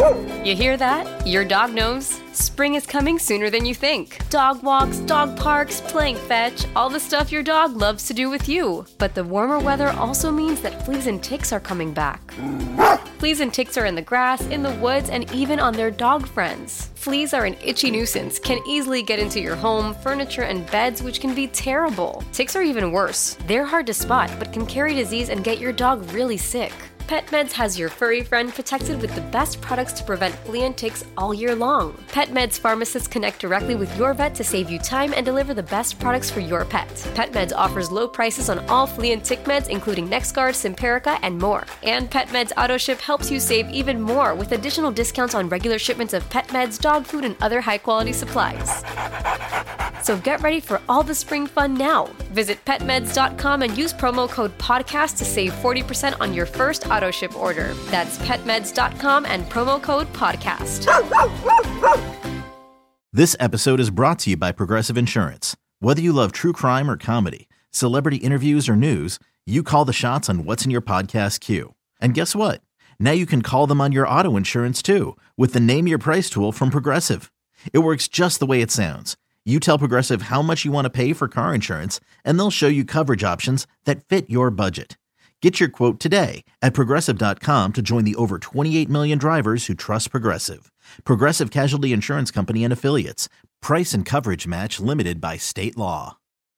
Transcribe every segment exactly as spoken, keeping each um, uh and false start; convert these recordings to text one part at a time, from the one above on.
You hear that? Your dog knows. Spring is coming sooner than you think. Dog walks, dog parks, playing fetch, all the stuff your dog loves to do with you. But the warmer weather also means that fleas and ticks are coming back. Fleas and ticks are in the grass, in the woods, and even on their dog friends. Fleas are an itchy nuisance, can easily get into your home, furniture, and beds, which can be terrible. Ticks are even worse. They're hard to spot, but can carry disease and get your dog really sick. PetMeds has your furry friend protected with the best products to prevent flea and ticks all year long. PetMeds pharmacists connect directly with your vet to save you time and deliver the best products for your pet. PetMeds offers low prices on all flea and tick meds, including NexGard, Simparica, and more. And PetMeds AutoShip helps you save even more with additional discounts on regular shipments of pet meds, dog food, and other high-quality supplies. So get ready for all the spring fun now. Visit pet meds dot com and use promo code podcast to save forty percent on your first auto ship order. That's pet meds dot com and promo code podcast. This episode is brought to you by Progressive Insurance. Whether you love true crime or comedy, celebrity interviews or news, you call the shots on what's in your podcast queue. And guess what? Now you can call them on your auto insurance too with the Name Your Price tool from Progressive. It works just the way it sounds. You tell Progressive how much you want to pay for car insurance, and they'll show you coverage options that fit your budget. Get your quote today at Progressive dot com to join the over twenty-eight million drivers who trust Progressive. Progressive Casualty Insurance Company and Affiliates. Price and coverage match limited by state law.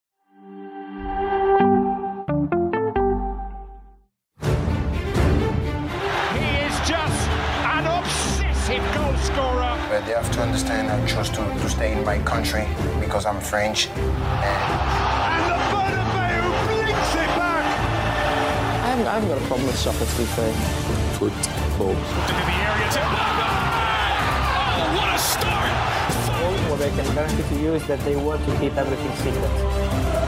He is just an obsessive goal scorer. But they have to understand I chose to, to stay in my country because I'm French. And, and the Bernabeu blinks it back. I haven't, I haven't got a problem with soccer, to be fair. Football. Into the area to oh, what a start! What I can guarantee to you is that they want to keep everything secret.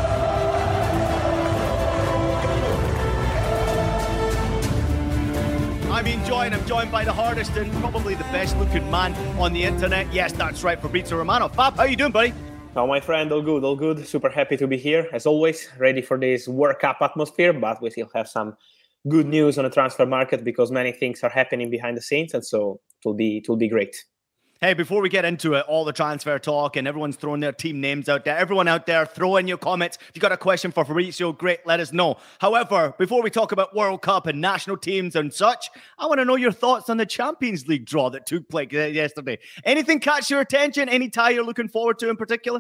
I'm enjoying, I'm joined by the hardest and probably the best looking man on the internet. Yes, that's right, Fabrizio Romano. Fab, how you doing, buddy? Oh, my friend, all good, all good. Super happy to be here, as always, ready for this World Cup atmosphere, but we still have some good news on the transfer market because many things are happening behind the scenes, and so it will be, it will be great. Hey, before we get into it, all the transfer talk and everyone's throwing their team names out there, everyone out there, throw in your comments. If you got a question for Fabrizio, great, let us know. However, before we talk about World Cup and national teams and such, I want to know your thoughts on the Champions League draw that took place yesterday. Anything catch your attention? Any tie you're looking forward to in particular?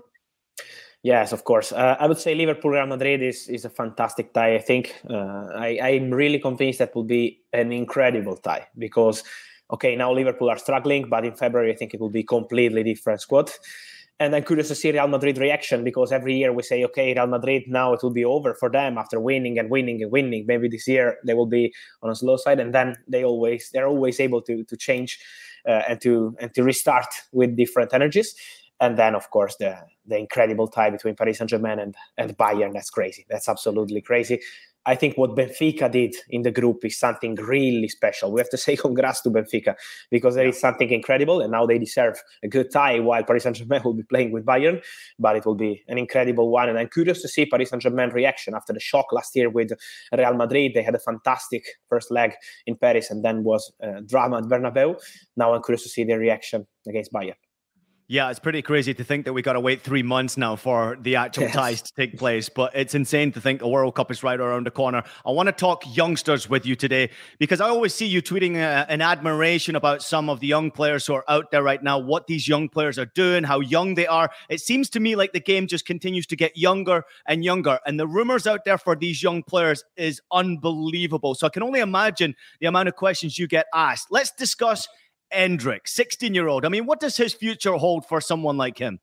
Yes, of course. Uh, I would say Liverpool-Real Madrid is, is a fantastic tie, I think. Uh, I, I'm really convinced that will be an incredible tie because okay, now Liverpool are struggling, but in February, I think it will be completely different squad. And I'm curious to see Real Madrid reaction because every year we say, okay, Real Madrid, now it will be over for them after winning and winning and winning. Maybe this year they will be on a slow side, and then they always they're always able to to change uh, and to and to restart with different energies. And then, of course, the the incredible tie between Paris Saint-Germain and, and Bayern. That's crazy. That's absolutely crazy. I think what Benfica did in the group is something really special. We have to say congrats to Benfica because there is something incredible, and now they deserve a good tie while Paris Saint-Germain will be playing with Bayern, but it will be an incredible one. And I'm curious to see Paris Saint-Germain reaction after the shock last year with Real Madrid. They had a fantastic first leg in Paris and then was uh, drama at Bernabeu. Now I'm curious to see their reaction against Bayern. Yeah, it's pretty crazy to think that we got to wait three months now for the actual yes. ties to take place. But it's insane to think the World Cup is right around the corner. I want to talk youngsters with you today because I always see you tweeting uh, an admiration about some of the young players who are out there right now, what these young players are doing, how young they are. It seems to me like the game just continues to get younger and younger. And the rumors out there for these young players is unbelievable. So I can only imagine the amount of questions you get asked. Let's discuss Endrick, sixteen-year-old. I mean, what does his future hold for someone like him?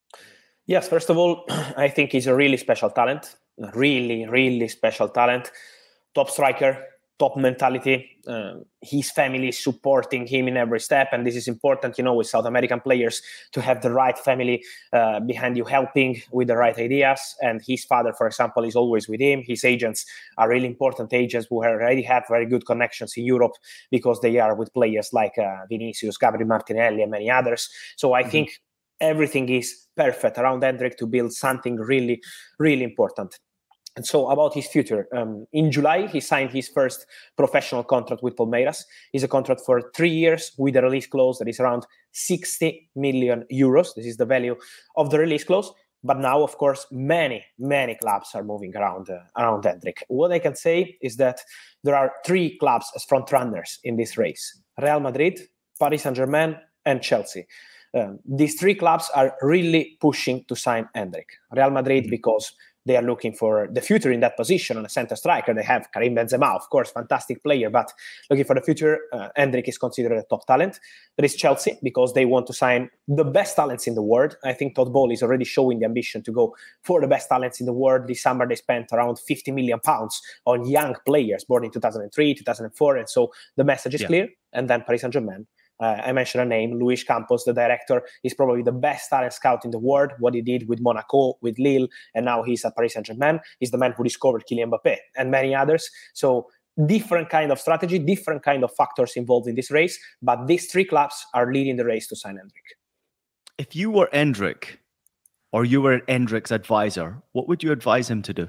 Yes, first of all, I think he's a really special talent. Really, really special talent. Top striker, top mentality. Uh, his family is supporting him in every step. And this is important, you know, with South American players to have the right family uh, behind you, helping with the right ideas. And his father, for example, is always with him. His agents are really important agents who already have very good connections in Europe because they are with players like uh, Vinicius, Gabriel Martinelli, and many others. So I mm-hmm. think everything is perfect around Endrick to build something really, really important. And so about his future, um, in July, he signed his first professional contract with Palmeiras. It's a contract for three years with a release clause that is around sixty million euros. This is the value of the release clause. But now, of course, many, many clubs are moving around uh, around Endrick. What I can say is that there are three clubs as front runners in this race: Real Madrid, Paris Saint-Germain, and Chelsea. Um, these three clubs are really pushing to sign Endrick. Real Madrid, mm-hmm. because they are looking for the future in that position on a center striker. They have Karim Benzema, of course, fantastic player, but looking for the future, uh, Endrick is considered a top talent. There is Chelsea, because they want to sign the best talents in the world. I think Todd Bowley is already showing the ambition to go for the best talents in the world. This summer, they spent around fifty million pounds on young players born in two thousand three, two thousand four, and so the message is yeah. clear. And then Paris Saint-Germain. Uh, I mentioned a name, Luis Campos, the director, is probably the best talent scout in the world. What he did with Monaco, with Lille, and now he's at Paris Saint-Germain. He's the man who discovered Kylian Mbappé and many others. So different kind of strategy, different kind of factors involved in this race. But these three clubs are leading the race to sign Endrick. If you were Endrick, or you were Endrick's advisor, what would you advise him to do?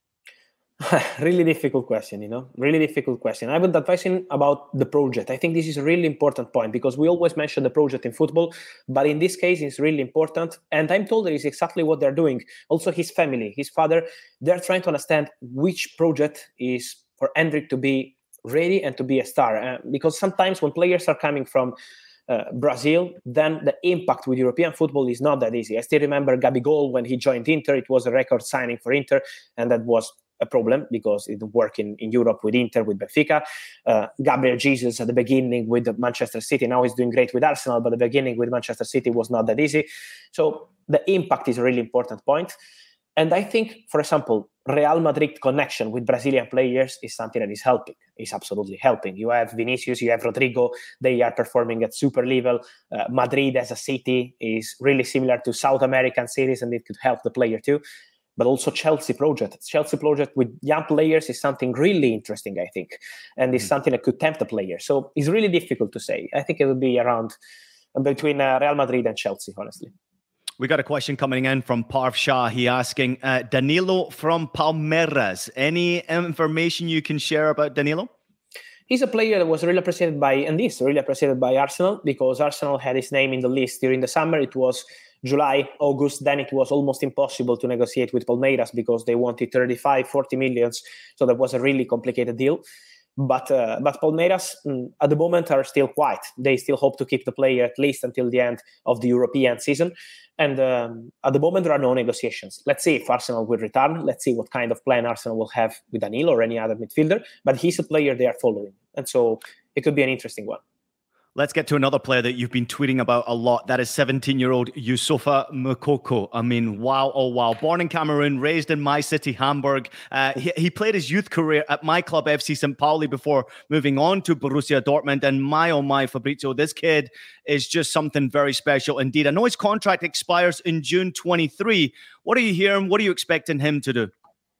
Really difficult question, you know, really difficult question. I would advise him about the project. I think this is a really important point, because we always mention the project in football, but in this case, it's really important. And I'm told that it's exactly what they're doing. Also, his family, his father, they're trying to understand which project is for Endrick to be ready and to be a star. Uh, because sometimes when players are coming from Uh, Brazil, then the impact with European football is not that easy. I still remember Gabigol when he joined Inter. It was a record signing for Inter, and that was a problem because it didn't work in, in Europe with Inter, with Benfica. Uh, Gabriel Jesus at the beginning with Manchester City. Now he's doing great with Arsenal, but the beginning with Manchester City was not that easy. So the impact is a really important point. And I think, for example, Real Madrid connection with Brazilian players is something that is helping. It's absolutely helping. You have Vinicius, you have Rodrigo. They are performing at super level. Uh, Madrid as a city is really similar to South American cities, and it could help the player too. But also Chelsea project. Chelsea project with young players is something really interesting, I think. And it's mm-hmm. something that could tempt the player. So it's really difficult to say. I think it would be around between uh, Real Madrid and Chelsea, honestly. We got a question coming in from Parv Shah. He asking, uh, Danilo from Palmeiras. Any information you can share about Danilo? He's a player that was really appreciated by, and is really appreciated by Arsenal, because Arsenal had his name in the list during the summer. It was July, August. Then it was almost impossible to negotiate with Palmeiras because they wanted thirty-five, forty millions. So that was a really complicated deal. But uh, but Palmeiras mm, at the moment are still quiet. They still hope to keep the player at least until the end of the European season. And um, at the moment, there are no negotiations. Let's see if Arsenal will return. Let's see what kind of plan Arsenal will have with Danilo or any other midfielder. But he's a player they are following. And so it could be an interesting one. Let's get to another player that you've been tweeting about a lot. That is seventeen-year-old Youssoufa Moukoko. I mean, wow, oh, wow. Born in Cameroon, raised in my city, Hamburg. Uh, he, he played his youth career at my club, F C Saint Pauli, before moving on to Borussia Dortmund. And my, oh my, Fabrizio, this kid is just something very special indeed. I know his contract expires in June twenty-three. What are you hearing? What are you expecting him to do?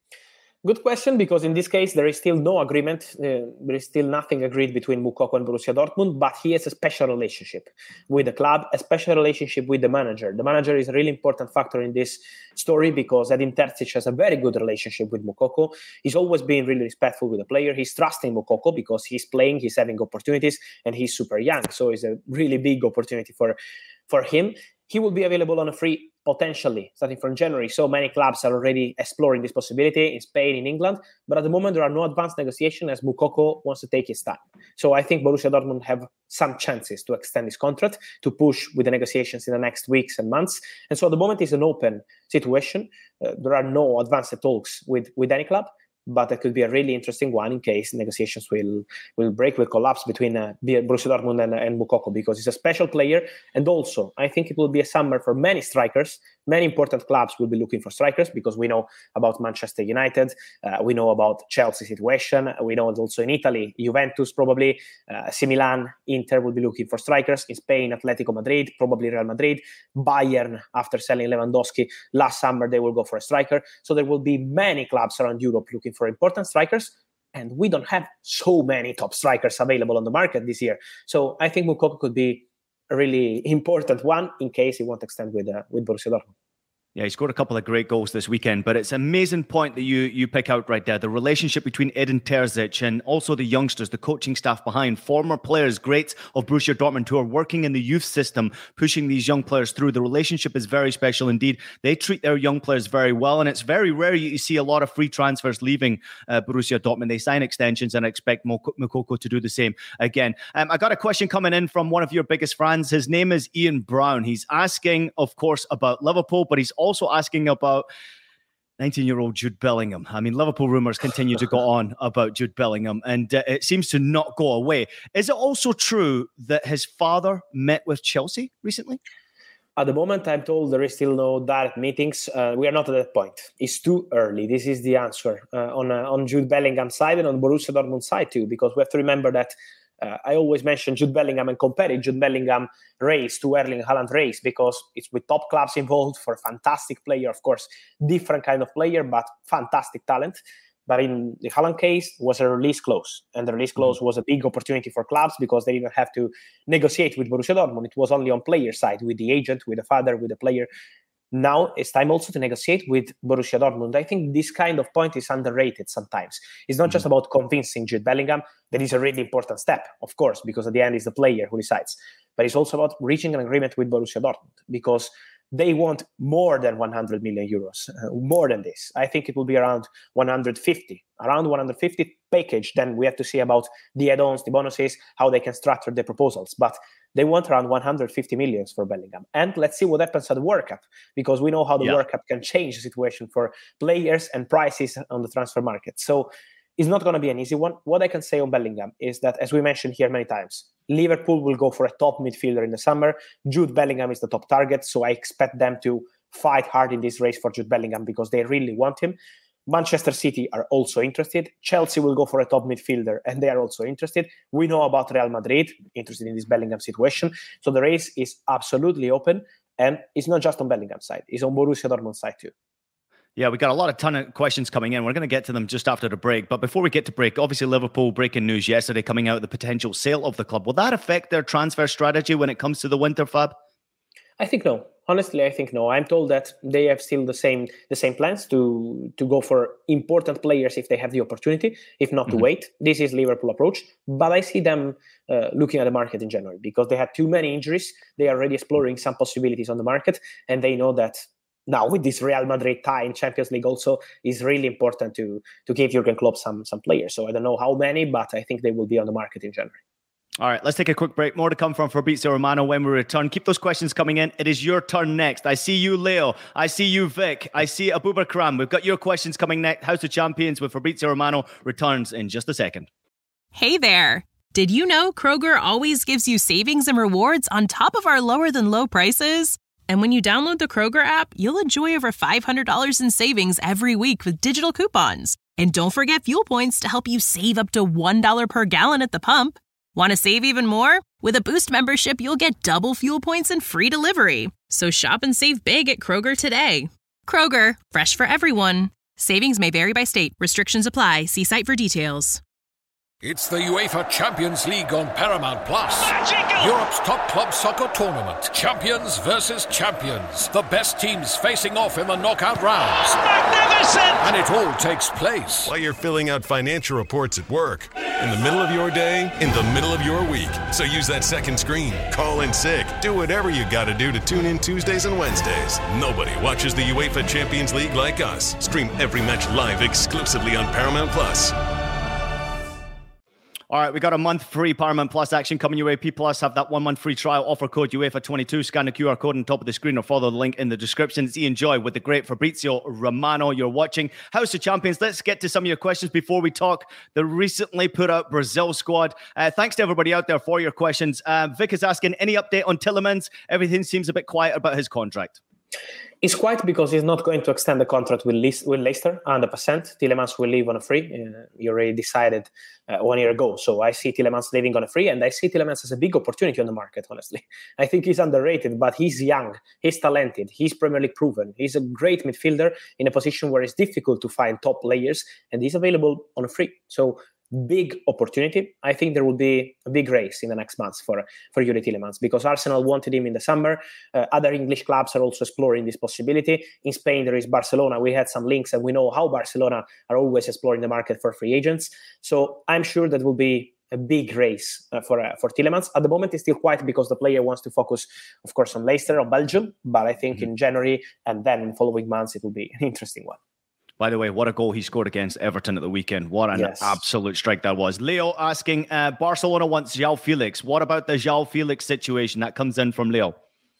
Good question, because in this case, there is still no agreement. Uh, there is still nothing agreed between Moukoko and Borussia Dortmund, but he has a special relationship with the club, a special relationship with the manager. The manager is a really important factor in this story because Edin Terzic has a very good relationship with Moukoko. He's always been really respectful with the player. He's trusting Moukoko because he's playing, he's having opportunities, and he's super young. So it's a really big opportunity for, for him. He will be available on a free potentially starting from January. So many clubs are already exploring this possibility in Spain, in England. But at the moment, there are no advanced negotiations as Moukoko wants to take his time. So I think Borussia Dortmund have some chances to extend his contract, to push with the negotiations in the next weeks and months. And so at the moment, it's an open situation. Uh, there are no advanced talks with, with any club. But it could be a really interesting one in case negotiations will will break, will collapse between uh, Borussia Dortmund and, and Moukoko, because he's a special player. And also, I think it will be a summer for many strikers. Many important clubs will be looking for strikers because we know about Manchester United. Uh, we know about Chelsea situation. We know also in Italy, Juventus probably, uh, A C Milan, Inter will be looking for strikers. In Spain, Atletico Madrid, probably Real Madrid. Bayern, after selling Lewandowski last summer, they will go for a striker. So there will be many clubs around Europe looking for important strikers, and we don't have so many top strikers available on the market this year. So I think Moukoko could be a really important one in case he won't extend with uh, with Borussia Dortmund. Yeah, he scored a couple of great goals this weekend, but it's an amazing point that you you pick out right there. The relationship between Edin Terzic and also the youngsters, the coaching staff behind, former players, greats of Borussia Dortmund who are working in the youth system, pushing these young players through. The relationship is very special indeed. They treat their young players very well, and it's very rare you see a lot of free transfers leaving uh, Borussia Dortmund. They sign extensions, and I expect Moukoko to do the same again. Um, I got a question coming in from one of your biggest fans. His name is Ian Brown. He's asking, of course, about Liverpool, but he's also asking about nineteen-year-old Jude Bellingham. I mean, Liverpool rumours continue to go on about Jude Bellingham, and uh, it seems to not go away. Is it also true that his father met with Chelsea recently? At the moment, I'm told there is still no direct meetings. Uh, we are not at that point. It's too early. This is the answer uh, on uh, on Jude Bellingham's side and on Borussia Dortmund's side too, because we have to remember that Uh, I always mention Jude Bellingham and compare Jude Bellingham race to Erling Haaland race because it's with top clubs involved for a fantastic player, of course, different kind of player, but fantastic talent. But in the Haaland case, was a release clause. And the release clause mm-hmm. was a big opportunity for clubs because they didn't have to negotiate with Borussia Dortmund. It was only on player side, with the agent, with the father, with the player. Now it's time also to negotiate with Borussia Dortmund. I think this kind of point is underrated sometimes. It's not just about convincing Jude Bellingham. That is a really important step, of course, because at the end it's the player who decides. But it's also about reaching an agreement with Borussia Dortmund because they want more than one hundred million euros, uh, more than this. I think it will be around one hundred fifty, around one hundred fifty package. Then we have to see about the add-ons, the bonuses, how they can structure the proposals. But they want around one hundred fifty millions for Bellingham. And let's see what happens at the World Cup, because we know how the yeah. World Cup can change the situation for players and prices on the transfer market. So it's not going to be an easy one. What I can say on Bellingham is that, as we mentioned here many times, Liverpool will go for a top midfielder in the summer. Jude Bellingham is the top target, so I expect them to fight hard in this race for Jude Bellingham because they really want him. Manchester City are also interested. Chelsea will go for a top midfielder, and they are also interested. We know about Real Madrid, interested in this Bellingham situation. So the race is absolutely open, and it's not just on Bellingham's side. It's on Borussia Dortmund's side too. Yeah, we got a lot of ton of questions coming in. We're going to get to them just after the break. But before we get to break, obviously Liverpool breaking news yesterday coming out, the potential sale of the club. Will that affect their transfer strategy when it comes to the winter, Fab? I think no. Honestly, I think no. I'm told that they have still the same the same plans to, to go for important players if they have the opportunity, if not to mm-hmm. wait. This is Liverpool approach. But I see them uh, looking at the market in January because they had too many injuries. They are already exploring some possibilities on the market, and they know that now with this Real Madrid tie in Champions League also is really important to to give Jurgen Klopp some some players. So I don't know how many, but I think they will be on the market in January. All right, let's take a quick break. More to come from Fabrizio Romano when we return. Keep those questions coming in. It is your turn next. I see you, Leo. I see you, Vic. I see Abubakram. We've got your questions coming next. House of Champions with Fabrizio Romano returns in just a second. Hey there. Did you know Kroger always gives you savings and rewards on top of our lower than low prices? And when you download the Kroger app, you'll enjoy over five hundred dollars in savings every week with digital coupons. And don't forget fuel points to help you save up to one dollar per gallon at the pump. Want to save even more? With a Boost membership, you'll get double fuel points and free delivery. So shop and save big at Kroger today. Kroger, fresh for everyone. Savings may vary by state. Restrictions apply. See site for details. It's the UEFA Champions League on Paramount Plus. Magical! Europe's top club soccer tournament. Champions versus champions. The best teams facing off in the knockout rounds. Magnificent! And it all takes place while you're filling out financial reports at work. In the middle of your day, in the middle of your week. So use that second screen. Call in sick. Do whatever you got to do to tune in Tuesdays and Wednesdays. Nobody watches the UEFA Champions League like us. Stream every match live exclusively on Paramount Plus. All right, we got a month free Paramount Plus action coming your way. P Plus have that one month free trial offer code UEFA twenty-two. Scan the Q R code on top of the screen or follow the link in the description. It's Ian Joy with the great Fabrizio Romano. You're watching House of Champions. Let's get to some of your questions before we talk the recently put out Brazil squad. Uh, thanks to everybody out there for your questions. Uh, Vic is asking, any update on Tielemans? Everything seems a bit quiet about his contract. It's quiet because he's not going to extend the contract with, Le- with Leicester one hundred percent. Tielemans will leave on a free. Uh, he already decided uh, one year ago. So I see Tielemans leaving on a free, and I see Tielemans as a big opportunity on the market, honestly. I think he's underrated, but he's young, he's talented, he's Premier League proven. He's a great midfielder in a position where it's difficult to find top players, and he's available on a free. So big opportunity. I think there will be a big race in the next months for, for Youri Tielemans, because Arsenal wanted him in the summer. Uh, other English clubs are also exploring this possibility. In Spain, there is Barcelona. We had some links, and we know how Barcelona are always exploring the market for free agents. So I'm sure that will be a big race uh, for uh, for Tielemans. At the moment, it's still quiet because the player wants to focus, of course, on Leicester, on Belgium. But I think mm-hmm. in January and then in following months, it will be an interesting one. By the way, what a goal he scored against Everton at the weekend. What an yes. absolute strike that was. Leo asking, uh, Barcelona wants João Felix. What about the João Felix situation? That comes in from Leo.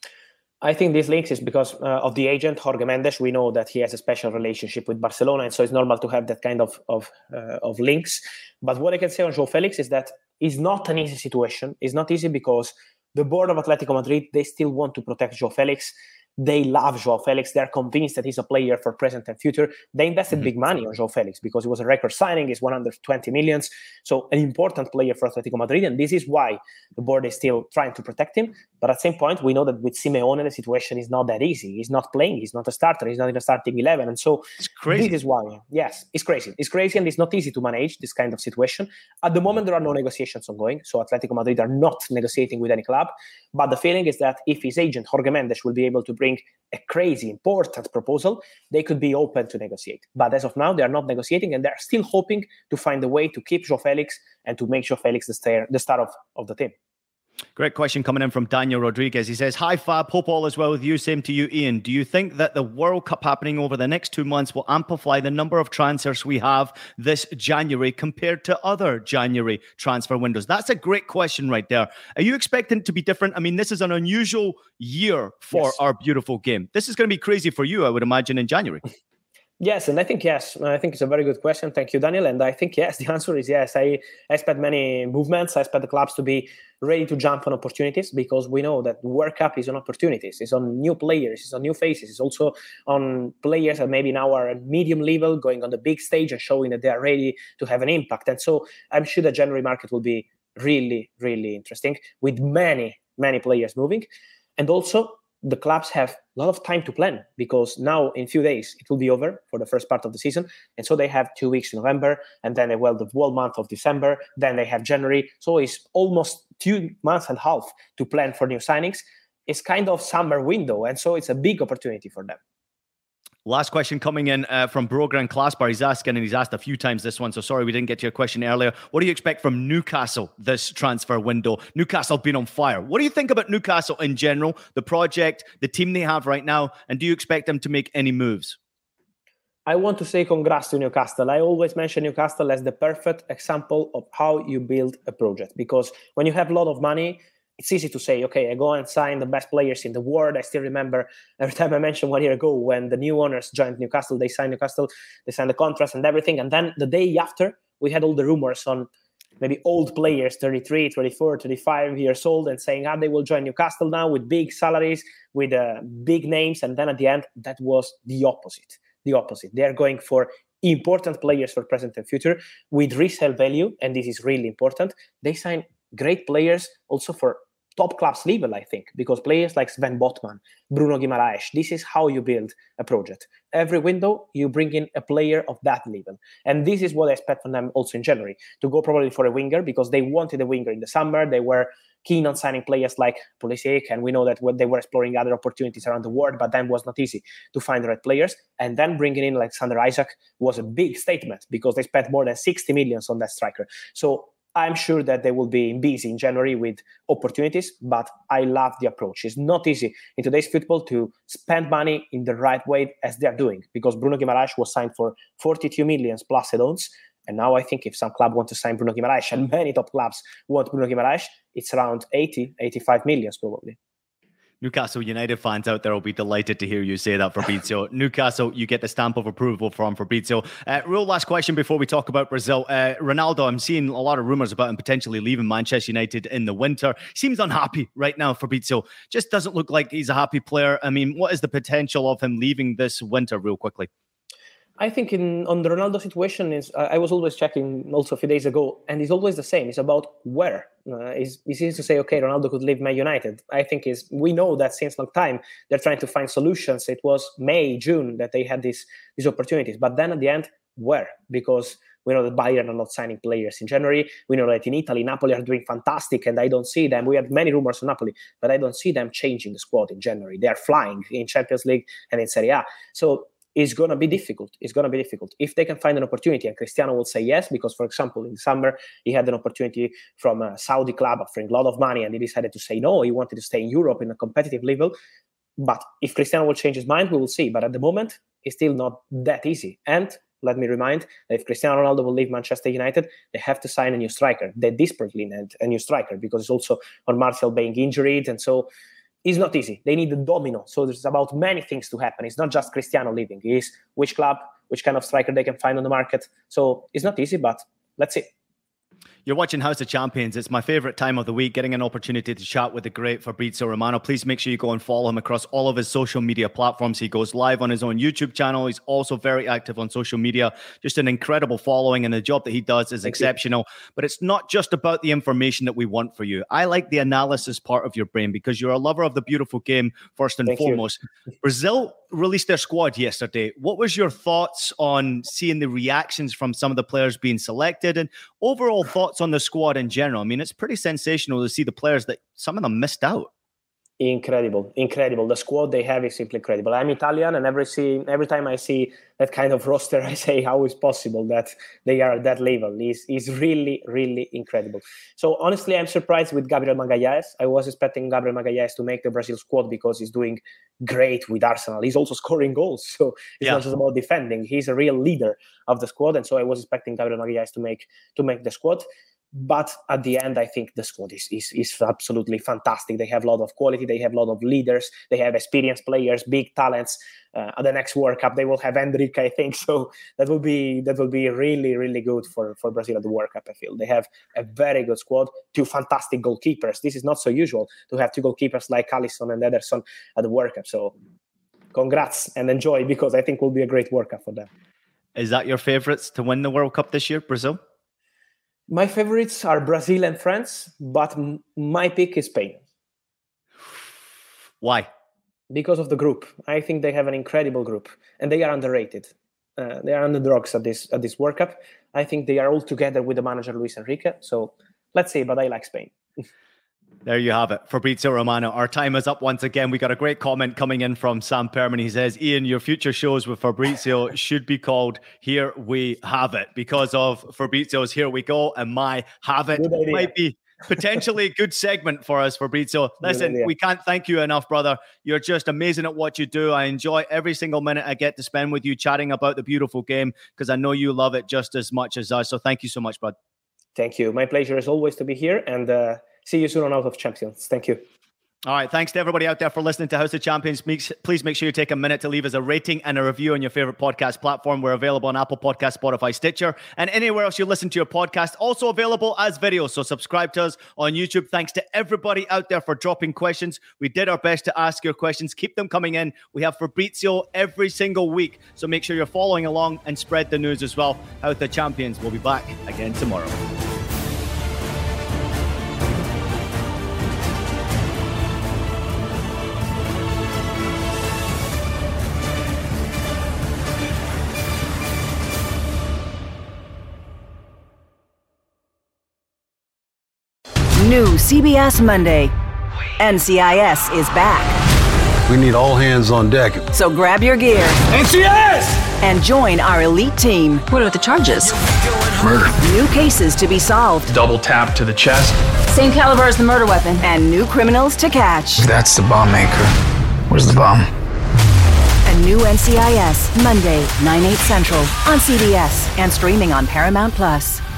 I think this links is because uh, of the agent, Jorge Mendes. We know that he has a special relationship with Barcelona, and so it's normal to have that kind of of, uh, of links. But what I can say on João Felix is that it's not an easy situation. It's not easy because the board of Atletico Madrid, they still want to protect João Felix. They love João Felix. They're convinced that he's a player for present and future. They invested mm-hmm. big money on João Felix because it was a record signing. It's one hundred twenty millions. So an important player for Atletico Madrid. And this is why the board is still trying to protect him. But at the same point, we know that with Simeone, the situation is not that easy. He's not playing. He's not a starter. He's not in the starting eleven. And so it's crazy. This is why. Yes, it's crazy. It's crazy, and it's not easy to manage this kind of situation. At the moment, there are no negotiations ongoing. So Atletico Madrid are not negotiating with any club. But the feeling is that if his agent, Jorge Mendes, will be able to bring a crazy important proposal, they could be open to negotiate. But as of now, they are not negotiating, and they're still hoping to find a way to keep João Felix and to make João Felix the star, the star of, of the team. Great question coming in from Daniel Rodriguez. He says, hi Fab, hope all is well with you. Same to you, Ian. Do you think that the World Cup happening over the next two months will amplify the number of transfers we have this January compared to other January transfer windows? That's a great question right there. Are you expecting it to be different? I mean, this is an unusual year for yes. our beautiful game. This is going to be crazy for you, I would imagine, in January. Yes, and I think yes. I think it's a very good question. Thank you, Daniel. And I think yes, the answer is yes. I, I expect many movements. I expect the clubs to be ready to jump on opportunities, because we know that the World Cup is on opportunities. It's on new players. It's on new faces. It's also on players that maybe now are at medium level, going on the big stage and showing that they are ready to have an impact. And so I'm sure the January market will be really, really interesting with many, many players moving. And also the clubs have a lot of time to plan, because now in a few days it will be over for the first part of the season. And so they have two weeks in November, and then they well the whole month of December, then they have January. So it's almost two months and a half to plan for new signings. It's kind of summer window, and so it's a big opportunity for them. Last question coming in uh, from Brogran Klasper. He's asking, and he's asked a few times this one, so sorry we didn't get to your question earlier. What do you expect from Newcastle this transfer window? Newcastle have been on fire. What do you think about Newcastle in general, the project, the team they have right now, and do you expect them to make any moves? I want to say congrats to Newcastle. I always mention Newcastle as the perfect example of how you build a project, because when you have a lot of money, it's easy to say, okay, I go and sign the best players in the world. I still remember every time I mentioned one year ago when the new owners joined Newcastle, they signed Newcastle, they signed the contracts and everything. And then the day after, we had all the rumors on maybe old players, thirty-three, thirty-four, thirty-five years old, and saying, ah, they will join Newcastle now with big salaries, with uh, big names. And then at the end, that was the opposite. The opposite. They are going for important players for present and future with resale value. And this is really important. They sign great players also for top clubs level, I think, because players like Sven Botman, Bruno Guimaraes, this is how you build a project. Every window, you bring in a player of that level. And this is what I expect from them also in January, to go probably for a winger, because they wanted a winger in the summer. They were keen on signing players like Pulisic, and we know that when they were exploring other opportunities around the world, but then was not easy to find the right players. And then bringing in Alexander Isak was a big statement, because they spent more than sixty millions on that striker. So I'm sure that they will be busy in January with opportunities, but I love the approach. It's not easy in today's football to spend money in the right way as they're doing, because Bruno Guimaraes was signed for forty-two millions plus add-ons. And now I think if some club want to sign Bruno Guimaraes, and many top clubs want Bruno Guimaraes, it's around eighty, eighty-five millions probably. Newcastle United fans out there will be delighted to hear you say that, Fabrizio. Newcastle, you get the stamp of approval from Fabrizio. Uh, real last question before we talk about Brazil. Uh, Ronaldo, I'm seeing a lot of rumours about him potentially leaving Manchester United in the winter. Seems unhappy right now, Fabrizio. Just doesn't look like he's a happy player. I mean, what is the potential of him leaving this winter real quickly? I think in on the Ronaldo situation is uh, I was always checking also a few days ago, and it's always the same. It's about where. Uh, it's, it's easy to say, okay, Ronaldo could leave Man United. I think is we know that since long time they're trying to find solutions. It was May, June that they had these these opportunities, but then at the end, where? Because We know that Bayern are not signing players in January. We know that in Italy, Napoli are doing fantastic, and I don't see them. We had many rumors on Napoli, but I don't see them changing the squad in January. They are flying in Champions League and in Serie A. So it's going to be difficult. It's going to be difficult. If they can find an opportunity, and Cristiano will say yes, because, for example, in the summer, he had an opportunity from a Saudi club offering a lot of money, and he decided to say no. He wanted to stay in Europe in a competitive level. But if Cristiano will change his mind, we will see. But at the moment, it's still not that easy. And let me remind that if Cristiano Ronaldo will leave Manchester United, they have to sign a new striker. They desperately need a new striker because it's also on Martial being injured. And so it's not easy. They need a domino. So there's about many things to happen. It's not just Cristiano leaving. It's which club, which kind of striker they can find on the market. So it's not easy, but let's see. You're watching House of Champions. It's my favorite time of the week, getting an opportunity to chat with the great Fabrizio Romano. Please make sure you go and follow him across all of his social media platforms. He goes live on his own YouTube channel. He's also very active on social media. Just an incredible following, and the job that he does is Thank exceptional. You. But it's not just about the information that we want for you. I like the analysis part of your brain because you're a lover of the beautiful game, first and Thank foremost. You. Brazil released their squad yesterday. What was your thoughts on seeing the reactions from some of the players being selected and overall thoughts on the squad in general? I mean, it's pretty sensational to see the players that some of them missed out. Incredible, incredible. The squad they have is simply incredible. I'm Italian, and every see, every time I see that kind of roster, I say, how is possible that they are at that level? It's, it's really, really incredible. So honestly, I'm surprised with Gabriel Magalhães. I was expecting Gabriel Magalhães to make the Brazil squad because he's doing great with Arsenal. He's also scoring goals, so it's yeah. not just about defending. He's a real leader of the squad, and so I was expecting Gabriel Magalhães to make to make the squad. But at the end, I think the squad is, is is absolutely fantastic. They have a lot of quality. They have a lot of leaders. They have experienced players, big talents. Uh, at the next World Cup, they will have Endrick, I think. So that will be that will be really, really good for, for Brazil at the World Cup, I feel. They have a very good squad, two fantastic goalkeepers. This is not so usual to have two goalkeepers like Alisson and Ederson at the World Cup. So congrats and enjoy, because I think it will be a great World Cup for them. Is that your favourites to win the World Cup this year, Brazil? My favorites are Brazil and France, but m- my pick is Spain. Why? Because of the group. I think they have an incredible group, and they are underrated. Uh, they are underdogs at this at this World Cup. I think they are all together with the manager Luis Enrique. So let's see, but I like Spain. There you have it. Fabrizio Romano. Our time is up once again. We got a great comment coming in from Sam Perman. He says, Ian, your future shows with Fabrizio should be called Here We Have It, because of Fabrizio's Here We Go, and my Have It might be potentially a good segment for us, Fabrizio. Listen, we can't thank you enough, brother. You're just amazing at what you do. I enjoy every single minute I get to spend with you chatting about the beautiful game, because I know you love it just as much as us. So thank you so much, bud. Thank you. My pleasure is always to be here, and uh, see you soon on House of Champions. Thank you. All right. Thanks to everybody out there for listening to House of Champions. Please make sure you take a minute to leave us a rating and a review on your favorite podcast platform. We're available on Apple Podcasts, Spotify, Stitcher, and anywhere else you listen to your podcast. Also available as videos. So subscribe to us on YouTube. Thanks to everybody out there for dropping questions. We did our best to ask your questions. Keep them coming in. We have Fabrizio every single week. So make sure you're following along and spread the news as well. House of Champions will be back again tomorrow. New C B S Monday. N C I S is back. We need all hands on deck. So grab your gear. N C I S! And join our elite team. What are the charges? Murder. New cases to be solved. Double tap to the chest. Same caliber as the murder weapon. And new criminals to catch. That's the bomb maker. Where's the bomb? A new N C I S, Monday, nine, eight Central, on C B S and streaming on Paramount Plus.